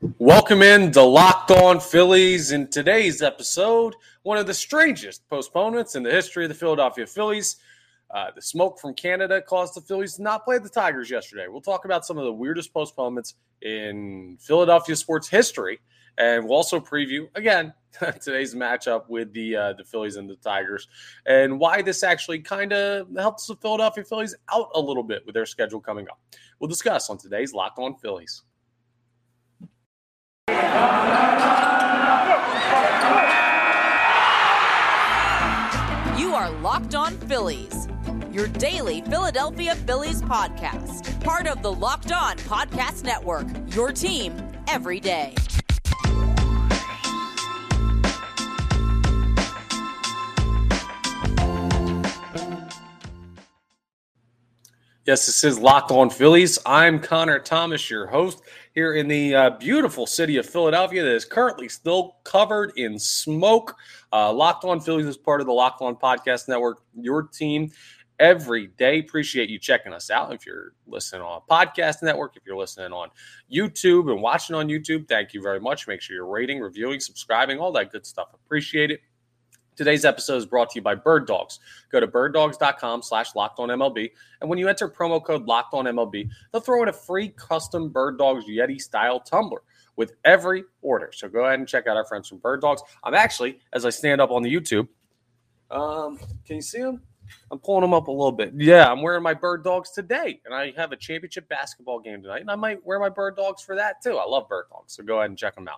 Welcome in to Locked On Phillies. In today's episode, one of the strangest postponements in the history of the Philadelphia Phillies. The smoke from Canada caused the Phillies to not play the Tigers yesterday. We'll talk about some of the weirdest postponements in Philadelphia sports history, and we'll also preview, again, today's matchup with the Phillies and the Tigers, and why this actually kind of helps the Philadelphia Phillies out a little bit with their schedule coming up. We'll discuss on today's Locked On Phillies. You are Locked On Phillies, your daily Philadelphia Phillies podcast. Part of the Locked On Podcast Network, your team every day. Yes, this is Locked On Phillies. I'm Connor Thomas, your host, here in the beautiful city of Philadelphia that is currently still covered in smoke. Locked On Phillies is part of the Locked On Podcast Network, your team every day. Appreciate you checking us out. If you're listening on a podcast network, if you're listening on YouTube and watching on YouTube, thank you very much. Make sure you're rating, reviewing, subscribing, all that good stuff. Appreciate it. Today's episode is brought to you by Bird Dogs. Go to birddogs.com/LockedOnMLB. And when you enter promo code LockedOnMLB, they'll throw in a free custom Bird Dogs Yeti-style tumbler with every order. So go ahead and check out our friends from Bird Dogs. I'm actually, as I stand up on the YouTube, can you see them? I'm pulling them up a little bit. Yeah, I'm wearing my Bird Dogs today. And I have a championship basketball game tonight. And I might wear my Bird Dogs for that, too. I love Bird Dogs. So go ahead and check them out.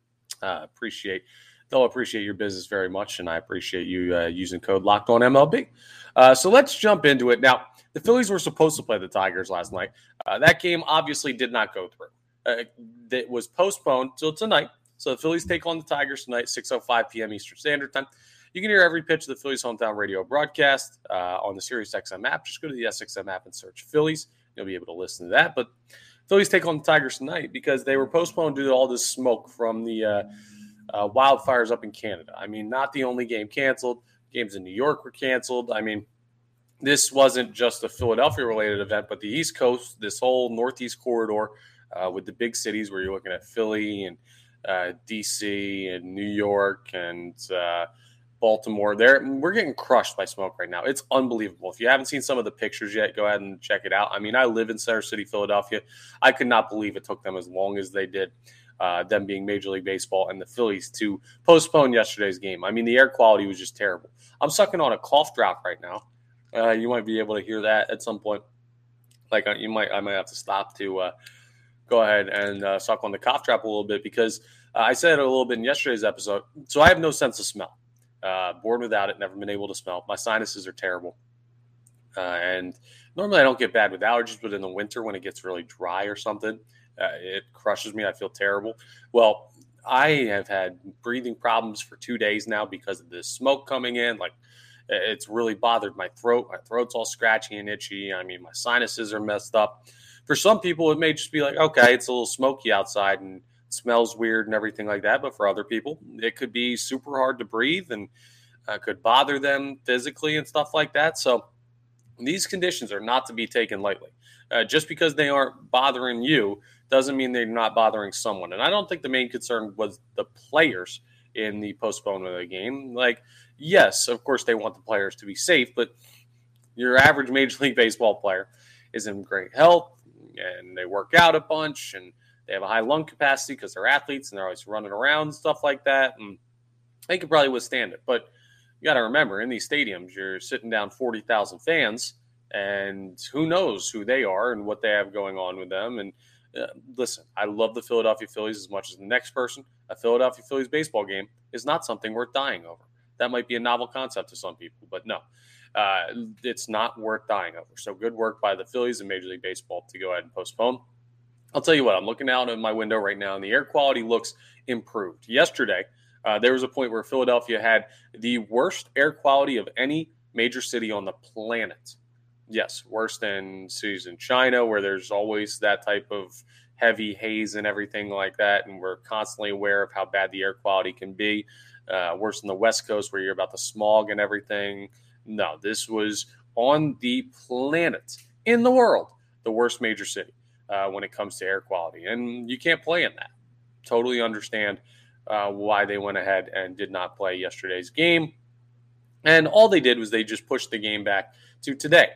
They'll appreciate your business very much, and I appreciate you using code LockedOnMLB. So let's jump into it. Now, the Phillies were supposed to play the Tigers last night. That game obviously did not go through. It was postponed till tonight. So the Phillies take on the Tigers tonight, 6:05 p.m. Eastern Standard Time. You can hear every pitch of the Phillies hometown radio broadcast on the SiriusXM app. Just go to the SXM app and search Phillies. You'll be able to listen to that. But Phillies take on the Tigers tonight because they were postponed due to all this smoke from the wildfires up in Canada. I mean, not the only game canceled. Games in New York were canceled. I mean, this wasn't just a Philadelphia-related event, but the East Coast, this whole Northeast corridor with the big cities where you're looking at Philly and D.C. and New York and Baltimore. We're getting crushed by smoke right now. It's unbelievable. If you haven't seen some of the pictures yet, go ahead and check it out. I mean, I live in Center City, Philadelphia. I could not believe it took them as long as they did. Them being Major League Baseball and the Phillies to postpone yesterday's game. I mean, the air quality was just terrible. I'm sucking on a cough drop right now. You might be able to hear that at some point. I might have to stop to go ahead and suck on the cough drop a little bit because I said it a little bit in yesterday's episode. So I have no sense of smell. Born without it, never been able to smell. My sinuses are terrible. And normally I don't get bad with allergies, but in the winter when it gets really dry or something, it crushes me. I feel terrible. Well, I have had breathing problems for 2 days now because of this smoke coming in. It's really bothered my throat. My throat's all scratchy and itchy. I mean, my sinuses are messed up. For some people, it may just be like, okay, it's a little smoky outside and it smells weird and everything like that. But for other people, it could be super hard to breathe and could bother them physically and stuff like that. So these conditions are not to be taken lightly. Just because they aren't bothering you doesn't mean they're not bothering someone. And I don't think the main concern was the players in the postponement of the game. Yes, of course they want the players to be safe, but your average Major League Baseball player is in great health and they work out a bunch and they have a high lung capacity because they're athletes and they're always running around and stuff like that. And they could probably withstand it. But you got to remember, in these stadiums, you're sitting down 40,000 fans, and who knows who they are and what they have going on with them. And listen, I love the Philadelphia Phillies as much as the next person. A Philadelphia Phillies baseball game is not something worth dying over. That might be a novel concept to some people, but no, it's not worth dying over. So good work by the Phillies and Major League Baseball to go ahead and postpone. I'll tell you what, I'm looking out of my window right now, and the air quality looks improved. Yesterday, there was a point where Philadelphia had the worst air quality of any major city on the planet. Yes, worse than cities in China, where there's always that type of heavy haze and everything like that, and we're constantly aware of how bad the air quality can be. Worse than the West Coast, where you're about the smog and everything. No, this was on the planet, in the world, the worst major city when it comes to air quality, and you can't play in that. totally understand why they went ahead and did not play yesterday's game. And all they did was they just pushed the game back to today.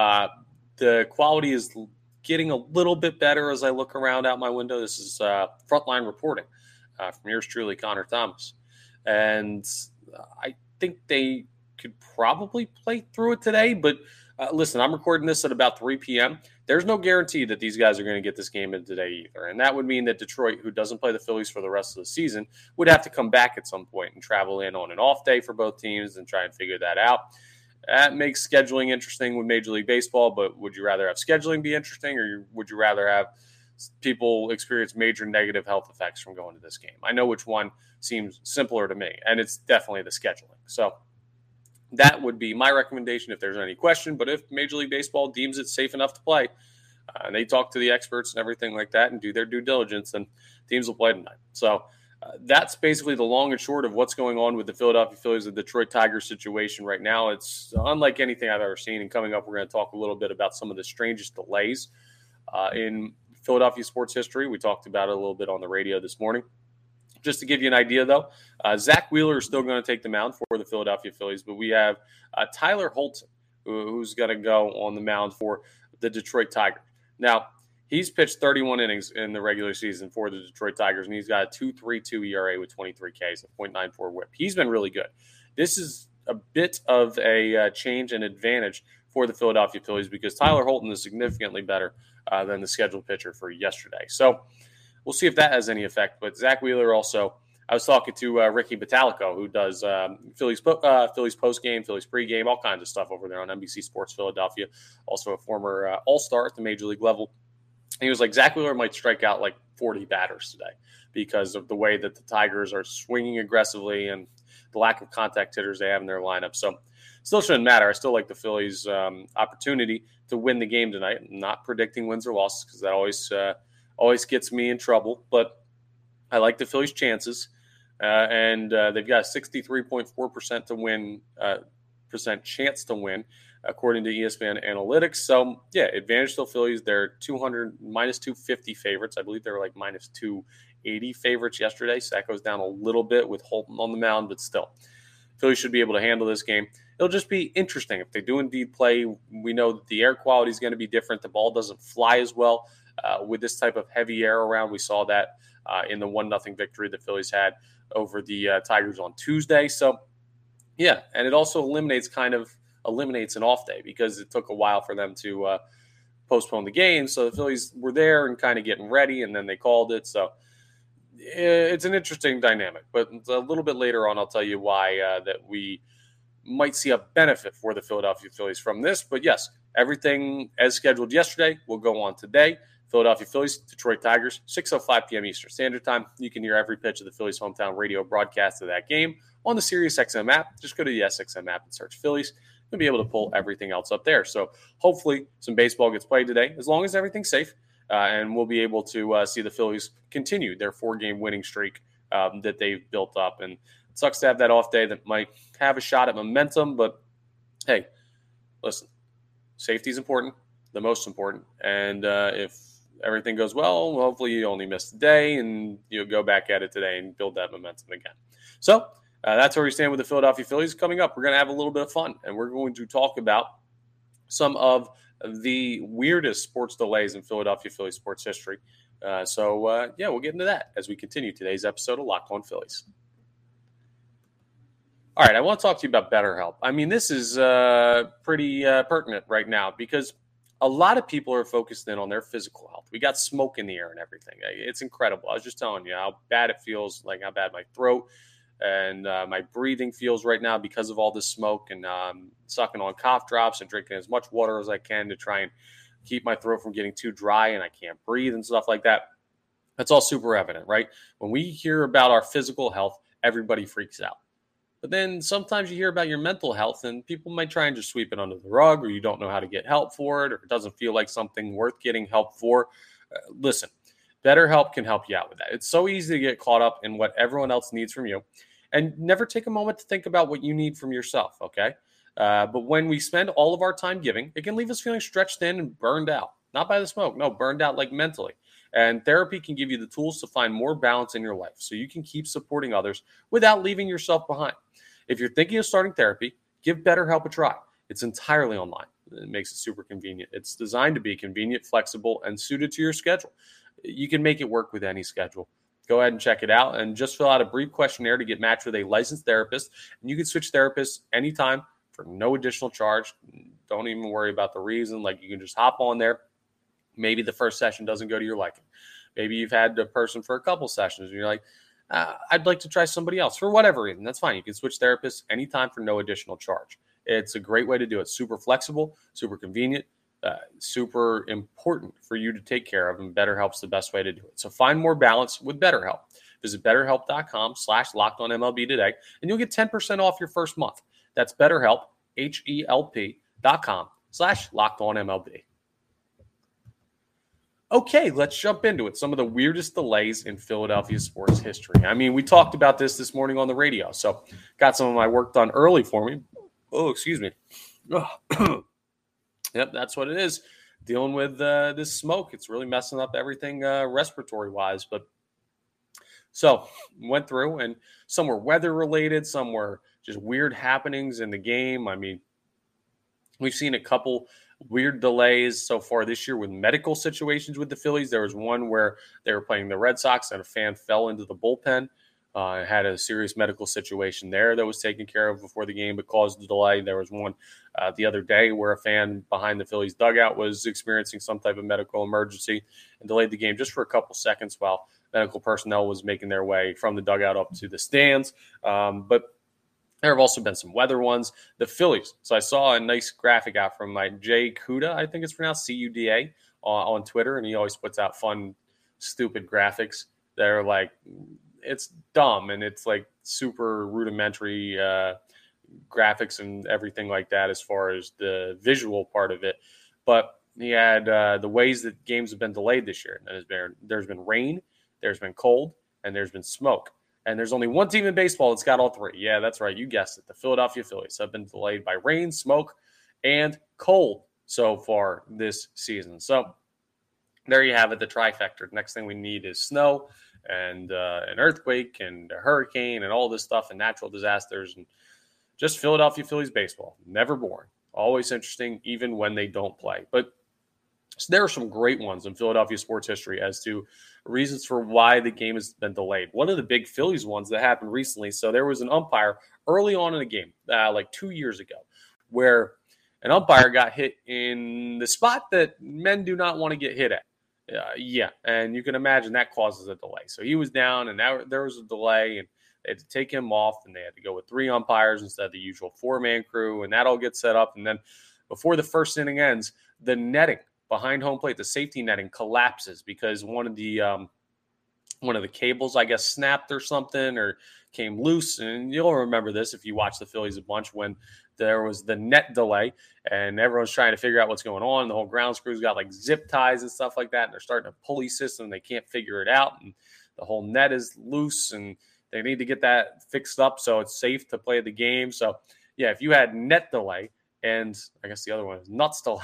The quality is getting a little bit better as I look around out my window. This is Frontline reporting from yours truly, Connor Thomas. And I think they could probably play through it today. But listen, I'm recording this at about 3 p.m. There's no guarantee that these guys are going to get this game in today either. And that would mean that Detroit, who doesn't play the Phillies for the rest of the season, would have to come back at some point and travel in on an off day for both teams and try and figure that out. That makes scheduling interesting with Major League Baseball, but would you rather have scheduling be interesting, or would you rather have people experience major negative health effects from going to this game? I know which one seems simpler to me, and it's definitely the scheduling. So that would be my recommendation if there's any question. But if Major League Baseball deems it safe enough to play, and they talk to the experts and everything like that and do their due diligence, then teams will play tonight. So that's basically the long and short of what's going on with the Philadelphia Phillies and Detroit Tigers situation right now. It's unlike anything I've ever seen. And coming up, we're going to talk a little bit about some of the strangest delays in Philadelphia sports history. We talked about it a little bit on the radio this morning. Just to give you an idea, though, Zach Wheeler is still going to take the mound for the Philadelphia Phillies, but we have Tyler Holton, who's going to go on the mound for the Detroit Tigers. Now, he's pitched 31 innings in the regular season for the Detroit Tigers, and he's got a 2.32 ERA with 23 Ks, a .94 whip. He's been really good. This is a bit of a change and advantage for the Philadelphia Phillies because Tyler Holton is significantly better than the scheduled pitcher for yesterday. So we'll see if that has any effect. But Zach Wheeler also, I was talking to Ricky Batalico, who does Phillies post-game, Phillies pre-game, all kinds of stuff over there on NBC Sports Philadelphia, also a former all-star at the Major League level. He was like, Zach Wheeler might strike out like 40 batters today because of the way that the Tigers are swinging aggressively and the lack of contact hitters they have in their lineup. So still shouldn't matter. I still like the Phillies' opportunity to win the game tonight. I'm not predicting wins or losses because that always gets me in trouble. But I like the Phillies' chances. And they've got a 63.4% to win percent chance to win, according to ESPN Analytics. So, yeah, advantage to the Phillies. They're minus 250 favorites. I believe they were like minus 280 favorites yesterday. So that goes down a little bit with Holton on the mound, but still, Phillies should be able to handle this game. It'll just be interesting. If they do indeed play, we know that the air quality is going to be different. The ball doesn't fly as well with this type of heavy air around. We saw that in the 1-0 victory the Phillies had over the Tigers on Tuesday. So, yeah, and it also eliminates an off day because it took a while for them to postpone the game. So the Phillies were there and kind of getting ready, and then they called it. So it's an interesting dynamic. But a little bit later on, I'll tell you why that we might see a benefit for the Philadelphia Phillies from this. But, yes, everything as scheduled yesterday will go on today. Philadelphia Phillies, Detroit Tigers, 6:05 p.m. Eastern Standard Time. You can hear every pitch of the Phillies hometown radio broadcast of that game on the SiriusXM app. Just go to the SXM app and search Phillies. You'll be able to pull everything else up there. So hopefully some baseball gets played today, as long as everything's safe, and we'll be able to see the Phillies continue their 4-game winning streak that they've built up. And it sucks to have that off day that might have a shot at momentum, but hey, listen, safety is important, the most important, and if everything goes well, hopefully you only miss the day and you'll go back at it today and build that momentum again. So that's where we stand with the Philadelphia Phillies. Coming up, we're going to have a little bit of fun, and we're going to talk about some of the weirdest sports delays in Philadelphia Phillies sports history. So we'll get into that as we continue today's episode of Locked On Phillies. All right, I want to talk to you about BetterHelp. I mean, this is pretty pertinent right now because a lot of people are focused in on their physical health. We got smoke in the air and everything. It's incredible. I was just telling you how bad it feels, like how bad my throat and my breathing feels right now because of all this smoke, and sucking on cough drops and drinking as much water as I can to try and keep my throat from getting too dry and I can't breathe and stuff like that. That's all super evident, right? When we hear about our physical health, everybody freaks out. But then sometimes you hear about your mental health and people might try and just sweep it under the rug, or you don't know how to get help for it, or it doesn't feel like something worth getting help for. Listen, BetterHelp can help you out with that. It's so easy to get caught up in what everyone else needs from you and never take a moment to think about what you need from yourself, okay? But when we spend all of our time giving, it can leave us feeling stretched thin and burned out. Not by the smoke, no, burned out like mentally. And therapy can give you the tools to find more balance in your life so you can keep supporting others without leaving yourself behind. If you're thinking of starting therapy, give BetterHelp a try. It's entirely online. It makes it super convenient. It's designed to be convenient, flexible, and suited to your schedule. You can make it work with any schedule. Go ahead and check it out and just fill out a brief questionnaire to get matched with a licensed therapist. And you can switch therapists anytime for no additional charge. Don't even worry about the reason. Like, you can just hop on there. Maybe the first session doesn't go to your liking. Maybe you've had a person for a couple sessions and you're like, I'd like to try somebody else for whatever reason. That's fine. You can switch therapists anytime for no additional charge. It's a great way to do it. Super flexible, super convenient, super important for you to take care of, and BetterHelp's the best way to do it. So find more balance with BetterHelp. Visit BetterHelp.com/LockedOnMLB today, and you'll get 10% off your first month. That's BetterHelp, HELP.com/LockedOnMLB. Okay, let's jump into it. Some of the weirdest delays in Philadelphia sports history. I mean, we talked about this morning on the radio, so got some of my work done early for me. Oh, excuse me. Yep, that's what it is. Dealing with this smoke. It's really messing up everything respiratory-wise. But so went through, and some were weather-related. Some were just weird happenings in the game. I mean, we've seen a couple weird delays so far this year with medical situations with the Phillies. There was one where they were playing the Red Sox, and a fan fell into the bullpen. Had a serious medical situation there that was taken care of before the game, but caused the delay. There was one the other day where a fan behind the Phillies dugout was experiencing some type of medical emergency and delayed the game just for a couple seconds while medical personnel was making their way from the dugout up to the stands. But there have also been some weather ones. The Phillies. So I saw a nice graphic out from Jay Cuda, I think it's pronounced Cuda, on Twitter, and he always puts out fun, stupid graphics. They're like, it's dumb, and it's like super rudimentary graphics and everything like that as far as the visual part of it. But he had the ways that games have been delayed this year. There's been rain, there's been cold, and there's been smoke. And there's only one team in baseball that's got all three. Yeah, that's right. You guessed it. The Philadelphia Phillies have been delayed by rain, smoke, and cold so far this season. So there you have it, the trifecta. Next thing we need is snow and an earthquake and a hurricane and all this stuff and natural disasters and just Philadelphia Phillies baseball. Never boring. Always interesting, even when they don't play. But so there are some great ones in Philadelphia sports history as to reasons for why the game has been delayed. One of the big Phillies ones that happened recently, so there was an umpire early on in the game, like 2 years ago, where an umpire got hit in the spot that men do not want to get hit at. And you can imagine that causes a delay. So he was down, and there was a delay, and they had to take him off, and they had to go with 3 umpires instead of the usual 4-man crew, and that all gets set up. And then before the first inning ends, the netting behind home plate, the safety netting collapses because one of the cables, I guess, snapped or something or came loose. And you'll remember this if you watch the Phillies a bunch when there was the net delay and everyone's trying to figure out what's going on. The whole grounds crew's got like zip ties and stuff like that, and they're starting a pulley system. They can't figure it out, and the whole net is loose, and they need to get that fixed up so it's safe to play the game. So, yeah, if you had net delay, and I guess the other one is nuts delay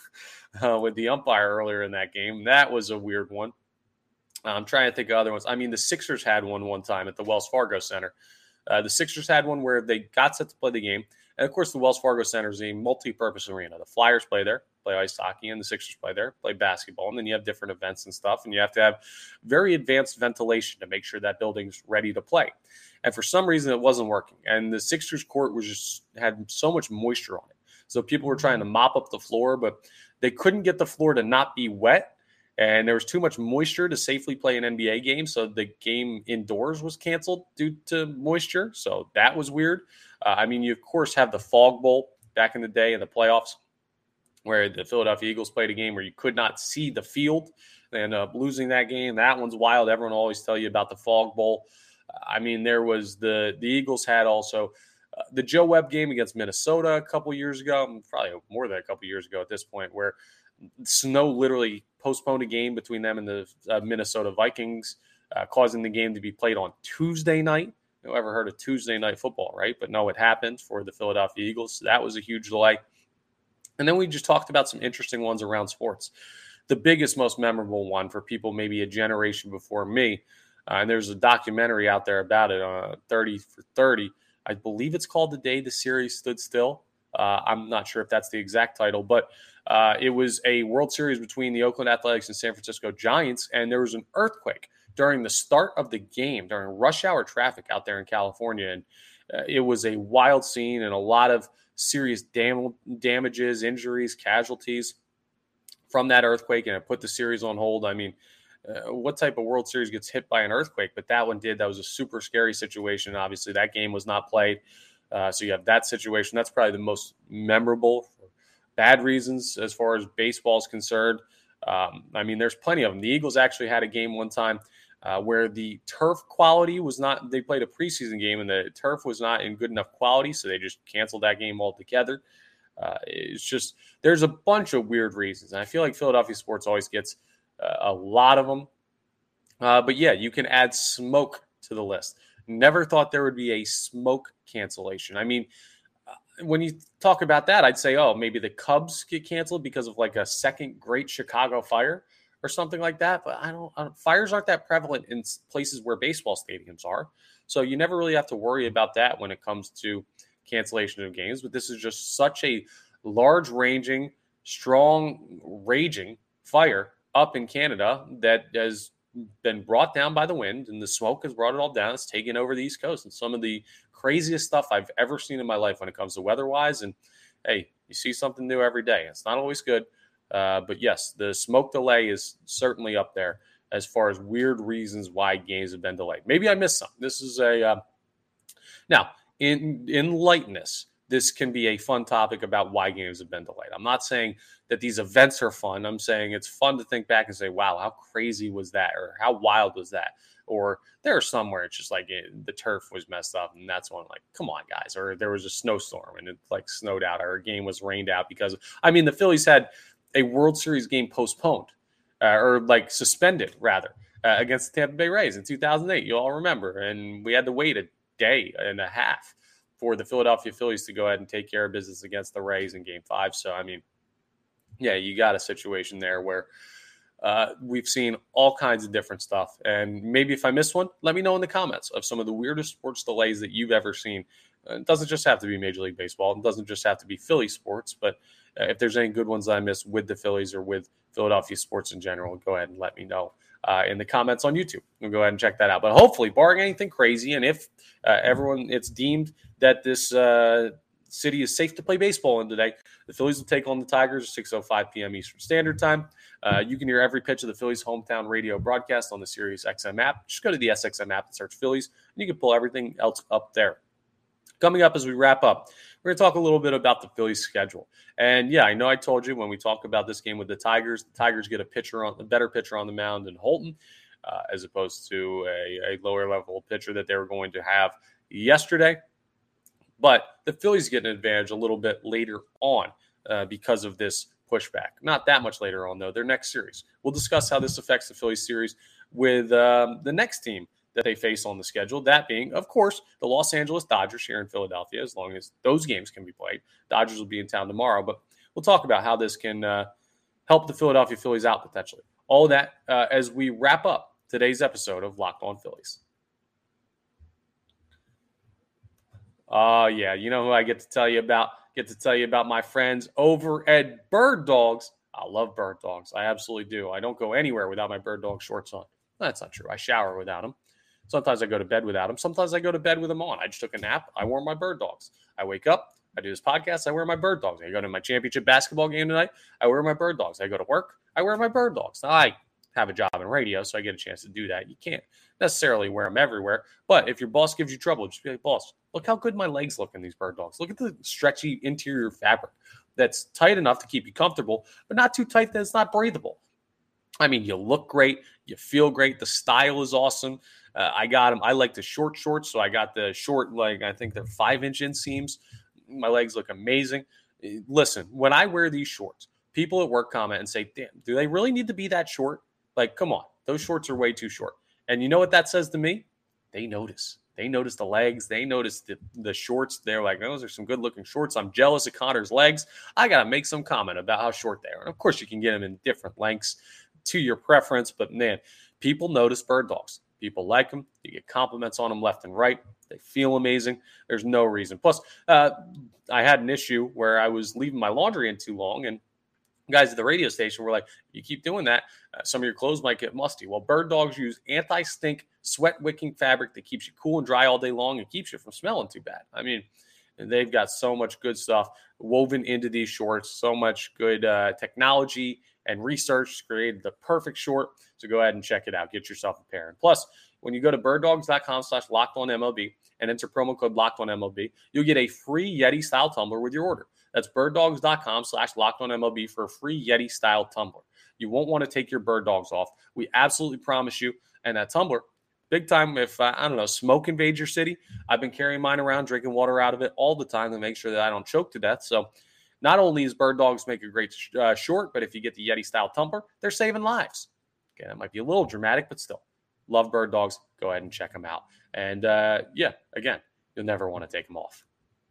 with the umpire earlier in that game, that was a weird one. I'm trying to think of other ones. I mean, the Sixers had one time at the Wells Fargo Center. The Sixers had one where they got set to play the game. And, of course, the Wells Fargo Center is a multi-purpose arena. The Flyers play there, play ice hockey, and the Sixers play there, play basketball. And then you have different events and stuff, and you have to have very advanced ventilation to make sure that building's ready to play. And for some reason, it wasn't working. And the Sixers court had so much moisture on it. So people were trying to mop up the floor, but they couldn't get the floor to not be wet. And there was too much moisture to safely play an NBA game. So the game indoors was canceled due to moisture. So that was weird. You, of course, have the Fog Bowl back in the day in the playoffs where the Philadelphia Eagles played a game where you could not see the field. They ended up losing that game. That one's wild. Everyone will always tell you about the Fog Bowl. There was the Eagles had also the Joe Webb game against Minnesota a couple years ago, probably more than a couple years ago at this point, where snow literally postponed a game between them and the Minnesota Vikings, causing the game to be played on Tuesday night. No ever heard of Tuesday night football, right? But no, it happened for the Philadelphia Eagles. So that was a huge delay. And then we just talked about some interesting ones around sports. the biggest, most memorable one for people maybe a generation before me. And there's a documentary out there about it, 30 for 30. I believe it's called The Day the Series Stood Still. I'm not sure if that's the exact title, but it was a World Series between the Oakland Athletics and San Francisco Giants, and there was an earthquake during the start of the game, during rush hour traffic out there in California. And it was a wild scene and a lot of serious damages, injuries, casualties from that earthquake, and it put the series on hold. I mean, what type of World Series gets hit by an earthquake? But that one did. That was a super scary situation. Obviously, that game was not played. So you have that situation. That's probably the most memorable for bad reasons as far as baseball is concerned. I mean, there's plenty of them. The Eagles actually had a game one time where the turf quality was not – they played a preseason game, and the turf was not in good enough quality, so they just canceled that game altogether. It's just – there's a bunch of weird reasons. And I feel like Philadelphia sports always gets a lot of them. But, yeah, you can add smoke to the list. Never thought there would be a smoke cancellation. I mean, when you talk about that, I'd say, oh, maybe the Cubs get canceled because of like a second Great Chicago Fire or something like that. But I don't fires aren't that prevalent in places where baseball stadiums are. So you never really have to worry about that when it comes to cancellation of games. But this is just such a large-ranging, strong, raging fire up in Canada that has been brought down by the wind, and the smoke has brought it all down. It's taken over the East Coast, and some of the craziest stuff I've ever seen in my life when it comes to weather-wise. And hey, you see something new every day. It's not always good, but yes, the smoke delay is certainly up there as far as weird reasons why games have been delayed. Maybe I missed some. This is a now in lightness. This can be a fun topic about why games have been delayed. I'm not saying that these events are fun. I'm saying it's fun to think back and say, wow, how crazy was that? Or how wild was that? Or there are some where it's just like the turf was messed up, and that's one like, come on, guys. Or there was a snowstorm and it like snowed out, or a game was rained out because, I mean, the Phillies had a World Series game postponed or like suspended, rather, against the Tampa Bay Rays in 2008. You all remember. And we had to wait a day and a half for the Philadelphia Phillies to go ahead and take care of business against the Rays in Game 5. So, I mean, yeah, you got a situation there where we've seen all kinds of different stuff. And maybe if I missed one, let me know in the comments of some of the weirdest sports delays that you've ever seen. It doesn't just have to be Major League Baseball. It doesn't just have to be Philly sports. But if there's any good ones I missed with the Phillies or with Philadelphia sports in general, go ahead and let me know in the comments on YouTube. We'll go ahead and check that out. But hopefully, barring anything crazy, and if it's deemed that this city is safe to play baseball in today, the Phillies will take on the Tigers at 6:05 p.m. Eastern Standard Time. You can hear every pitch of the Phillies' hometown radio broadcast on the Sirius XM app. Just go to the SXM app and search Phillies, and you can pull everything else up there. Coming up as we wrap up, we're going to talk a little bit about the Phillies' schedule. And, yeah, I know I told you when we talk about this game with the Tigers get a better pitcher on the mound than Holton, as opposed to a lower-level pitcher that they were going to have yesterday. But the Phillies get an advantage a little bit later on because of this pushback. Not that much later on, though. Their next series. We'll discuss how this affects the Phillies series with the next team that they face on the schedule. That being, of course, the Los Angeles Dodgers here in Philadelphia, as long as those games can be played. Dodgers will be in town tomorrow. But we'll talk about how this can help the Philadelphia Phillies out potentially. All of that as we wrap up today's episode of Locked On Phillies. Yeah, you know who I get to tell you about? Get to tell you about my friends over at Bird Dogs. I love Bird Dogs. I absolutely do. I don't go anywhere without my Bird Dog shorts on. That's not true. I shower without them. Sometimes I go to bed without them. Sometimes I go to bed with them on. I just took a nap. I wore my Bird Dogs. I wake up. I do this podcast. I wear my Bird Dogs. I go to my championship basketball game tonight. I wear my Bird Dogs. I go to work. I wear my Bird Dogs. Now, I have a job in radio, so I get a chance to do that. You can't necessarily wear them everywhere. But if your boss gives you trouble, just be like, boss, look how good my legs look in these Bird Dogs. Look at the stretchy interior fabric that's tight enough to keep you comfortable, but not too tight that it's not breathable. I mean, you look great. You feel great. The style is awesome. I got them. I like the short shorts, so I got the short, like I think they're 5-inch inseams. My legs look amazing. Listen, when I wear these shorts, people at work comment and say, damn, do they really need to be that short? Like, come on. Those shorts are way too short. And you know what that says to me? They notice. They notice the legs. They notice the shorts. They're like, those are some good-looking shorts. I'm jealous of Connor's legs. I got to make some comment about how short they are. And, of course, you can get them in different lengths to your preference. But, man, people notice bird dogs. People like them. You get compliments on them left and right. They feel amazing. There's no reason. Plus, I had an issue where I was leaving my laundry in too long, and guys at the radio station were like, you keep doing that, some of your clothes might get musty. Well, bird dogs use anti-stink, sweat-wicking fabric that keeps you cool and dry all day long and keeps you from smelling too bad. I mean, they've got so much good stuff woven into these shorts, so much good technology and research to create the perfect short. So go ahead and check it out. Get yourself a pair. And plus, when you go to birddogs.com/LockedOnMLB and enter promo code LockedOnMLB, you'll get a free Yeti-style tumbler with your order. That's birddogs.com/LockedOnMLB for a free Yeti-style tumbler. You won't want to take your bird dogs off. We absolutely promise you. And that tumbler, big time, if, smoke invades your city, I've been carrying mine around, drinking water out of it all the time to make sure that I don't choke to death. So not only does bird dogs make a great short, but if you get the Yeti-style tumbler, they're saving lives. Okay, that might be a little dramatic, but still. Love bird dogs. Go ahead and check them out. And, again, you'll never want to take them off.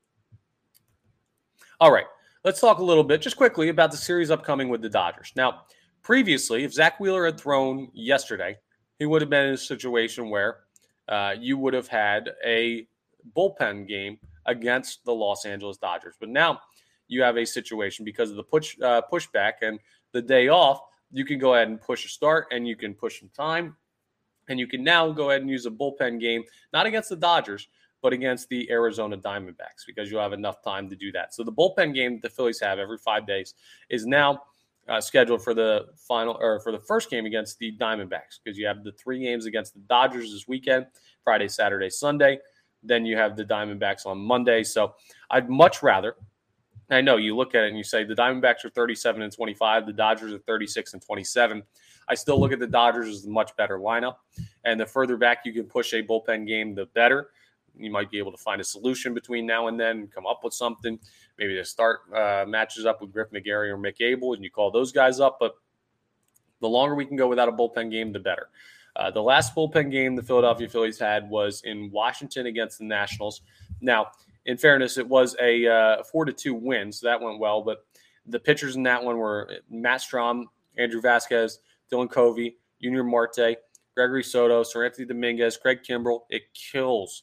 All right, let's talk a little bit, just quickly, about the series upcoming with the Dodgers. Now, previously, if Zach Wheeler had thrown yesterday, he would have been in a situation where you would have had a bullpen game against the Los Angeles Dodgers. But now you have a situation because of the pushback and the day off, you can go ahead and push a start and you can push some time. And you can now go ahead and use a bullpen game, not against the Dodgers, but against the Arizona Diamondbacks, because you'll have enough time to do that. So the bullpen game that the Phillies have every 5 days is now scheduled for the first game against the Diamondbacks, because you have the 3 games against the Dodgers this weekend, Friday, Saturday, Sunday. Then you have the Diamondbacks on Monday. So I'd much rather, I know you look at it and you say the Diamondbacks are 37-25, the Dodgers are 36-27. I still look at the Dodgers as a much better lineup. And the further back you can push a bullpen game, the better. You might be able to find a solution between now and then, come up with something. Maybe the start matches up with Griff McGarry or Mick Abel, and you call those guys up. But the longer we can go without a bullpen game, the better. The last bullpen game the Philadelphia Phillies had was in Washington against the Nationals. Now, in fairness, it was a 4-2 win, so that went well. But the pitchers in that one were Matt Strahm, Andrew Vasquez, Dylan Covey, Junior Marte, Gregory Soto, Seranthony Dominguez, Craig Kimbrell. It kills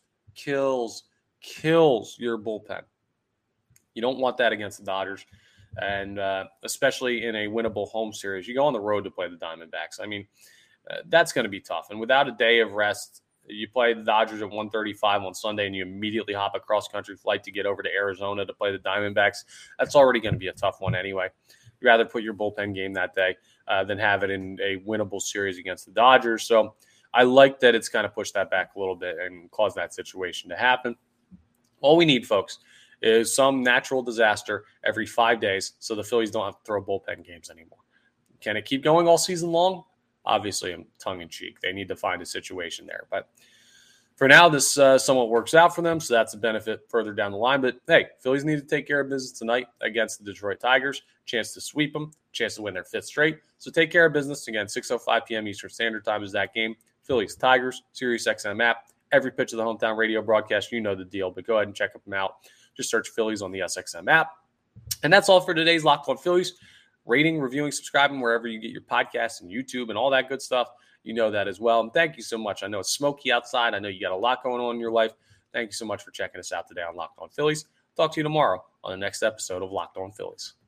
your bullpen. You don't want that against the Dodgers, and especially in a winnable home series. You go on the road to play the Diamondbacks. I mean, that's going to be tough. And without a day of rest, you play the Dodgers at 1:35 on Sunday, and you immediately hop a cross-country flight to get over to Arizona to play the Diamondbacks. That's already going to be a tough one anyway. You'd rather put your bullpen game that day than have it in a winnable series against the Dodgers. So I like that it's kind of pushed that back a little bit and caused that situation to happen. All we need, folks, is some natural disaster every 5 days so the Phillies don't have to throw bullpen games anymore. Can it keep going all season long? Obviously, I'm tongue-in-cheek. They need to find a situation there. But for now, this somewhat works out for them, so that's a benefit further down the line. But, hey, Phillies need to take care of business tonight against the Detroit Tigers. Chance to sweep them, chance to win their 5th straight. So take care of business. Again, 6:05 p.m. Eastern Standard Time is that game. Phillies, Tigers, Sirius XM app. Every pitch of the hometown radio broadcast, you know the deal. But go ahead and check them out. Just search Phillies on the SXM app. And that's all for today's Locked On Phillies. Rating, reviewing, subscribing wherever you get your podcasts and YouTube and all that good stuff. You know that as well. And thank you so much. I know it's smoky outside. I know you got a lot going on in your life. Thank you so much for checking us out today on Locked On Phillies. Talk to you tomorrow on the next episode of Locked On Phillies.